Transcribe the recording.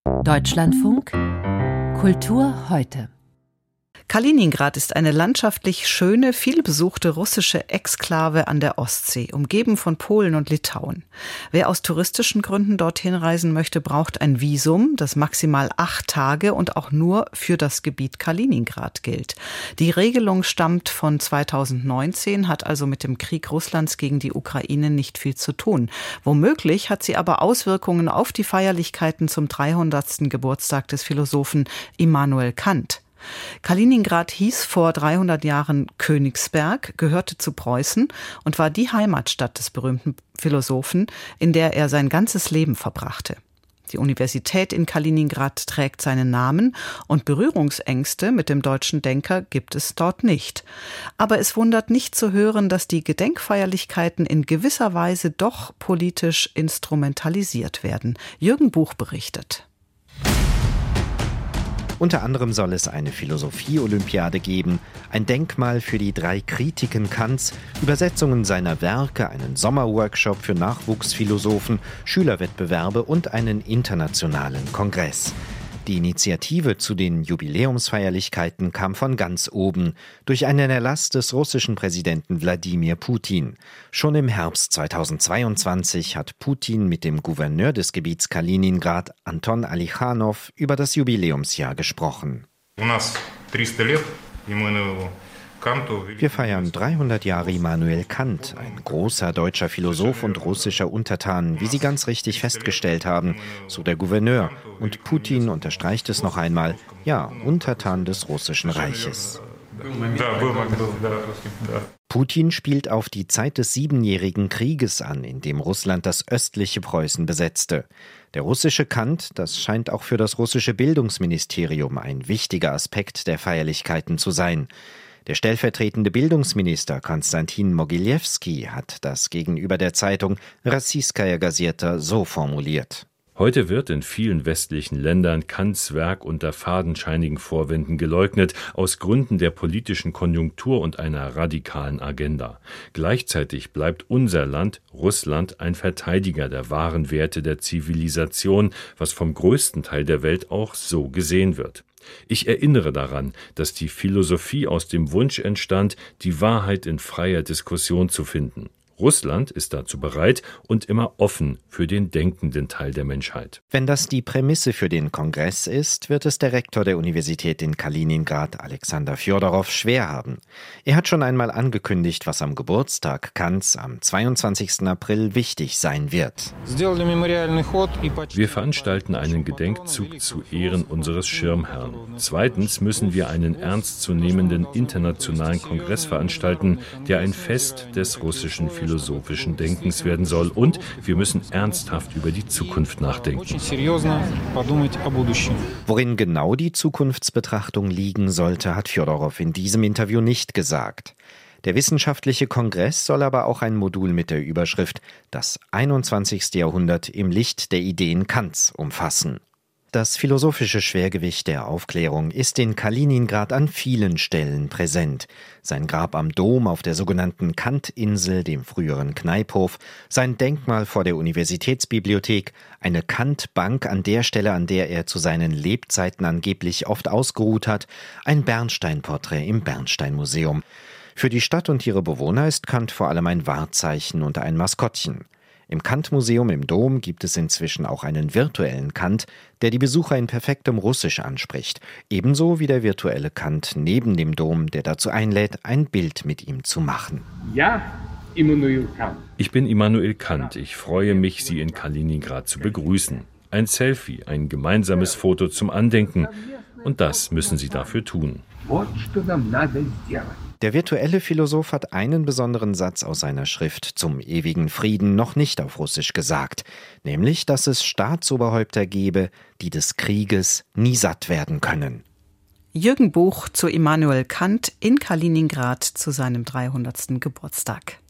Deutschlandfunk Kultur heute. Kaliningrad ist eine landschaftlich schöne, vielbesuchte russische Exklave an der Ostsee, umgeben von Polen und Litauen. Wer aus touristischen Gründen dorthin reisen möchte, braucht ein Visum, das maximal 8 Tage und auch nur für das Gebiet Kaliningrad gilt. Die Regelung stammt von 2019, hat also mit dem Krieg Russlands gegen die Ukraine nicht viel zu tun. Womöglich hat sie aber Auswirkungen auf die Feierlichkeiten zum 300. Geburtstag des Philosophen Immanuel Kant. Kaliningrad hieß vor 300 Jahren Königsberg, gehörte zu Preußen und war die Heimatstadt des berühmten Philosophen, in der er sein ganzes Leben verbrachte. Die Universität in Kaliningrad trägt seinen Namen und Berührungsängste mit dem deutschen Denker gibt es dort nicht. Aber es wundert nicht zu hören, dass die Gedenkfeierlichkeiten in gewisser Weise doch politisch instrumentalisiert werden. Jürgen Buch berichtet. Unter anderem soll es eine Philosophie-Olympiade geben, ein Denkmal für die 3 Kritiken Kants, Übersetzungen seiner Werke, einen Sommerworkshop für Nachwuchsphilosophen, Schülerwettbewerbe und einen internationalen Kongress. Die Initiative zu den Jubiläumsfeierlichkeiten kam von ganz oben, durch einen Erlass des russischen Präsidenten Wladimir Putin. Schon im Herbst 2022 hat Putin mit dem Gouverneur des Gebiets Kaliningrad, Anton Alichanov, über das Jubiläumsjahr gesprochen. Wir feiern 300 Jahre Immanuel Kant, ein großer deutscher Philosoph und russischer Untertan, wie Sie ganz richtig festgestellt haben, so der Gouverneur. Und Putin unterstreicht es noch einmal, ja, Untertan des Russischen Reiches. Putin spielt auf die Zeit des 7-jährigen Krieges an, in dem Russland das östliche Preußen besetzte. Der russische Kant, das scheint auch für das russische Bildungsministerium ein wichtiger Aspekt der Feierlichkeiten zu sein. Der stellvertretende Bildungsminister Konstantin Mogiljewski hat das gegenüber der Zeitung Rossijskaja Gazeta so formuliert. Heute wird in vielen westlichen Ländern Kants Werk unter fadenscheinigen Vorwänden geleugnet, aus Gründen der politischen Konjunktur und einer radikalen Agenda. Gleichzeitig bleibt unser Land, Russland, ein Verteidiger der wahren Werte der Zivilisation, was vom größten Teil der Welt auch so gesehen wird. Ich erinnere daran, dass die Philosophie aus dem Wunsch entstand, die Wahrheit in freier Diskussion zu finden. Russland ist dazu bereit und immer offen für den denkenden Teil der Menschheit. Wenn das die Prämisse für den Kongress ist, wird es der Rektor der Universität in Kaliningrad, Alexander Fjodorow, schwer haben. Er hat schon einmal angekündigt, was am Geburtstag Kants am 22. April wichtig sein wird. Wir veranstalten einen Gedenkzug zu Ehren unseres Schirmherrn. Zweitens müssen wir einen ernstzunehmenden internationalen Kongress veranstalten, der ein Fest des russischen philosophischen Denkens werden soll. Und wir müssen ernsthaft über die Zukunft nachdenken. Worin genau die Zukunftsbetrachtung liegen sollte, hat Fjodorow in diesem Interview nicht gesagt. Der wissenschaftliche Kongress soll aber auch ein Modul mit der Überschrift »Das 21. Jahrhundert im Licht der Ideen Kants« umfassen. Das philosophische Schwergewicht der Aufklärung ist in Kaliningrad an vielen Stellen präsent. Sein Grab am Dom auf der sogenannten Kant-Insel, dem früheren Kneiphof, sein Denkmal vor der Universitätsbibliothek, eine Kant-Bank an der Stelle, an der er zu seinen Lebzeiten angeblich oft ausgeruht hat, ein Bernstein-Porträt im Bernstein-Museum. Für die Stadt und ihre Bewohner ist Kant vor allem ein Wahrzeichen und ein Maskottchen. Im Kant-Museum im Dom gibt es inzwischen auch einen virtuellen Kant, der die Besucher in perfektem Russisch anspricht. Ebenso wie der virtuelle Kant neben dem Dom, der dazu einlädt, ein Bild mit ihm zu machen. Ich bin Immanuel Kant. Ich freue mich, Sie in Kaliningrad zu begrüßen. Ein Selfie, ein gemeinsames Foto zum Andenken. Und das müssen Sie dafür tun. Der virtuelle Philosoph hat einen besonderen Satz aus seiner Schrift zum ewigen Frieden noch nicht auf Russisch gesagt, nämlich, dass es Staatsoberhäupter gebe, die des Krieges nie satt werden können. Jürgen Buch zu Immanuel Kant in Kaliningrad zu seinem 300. Geburtstag.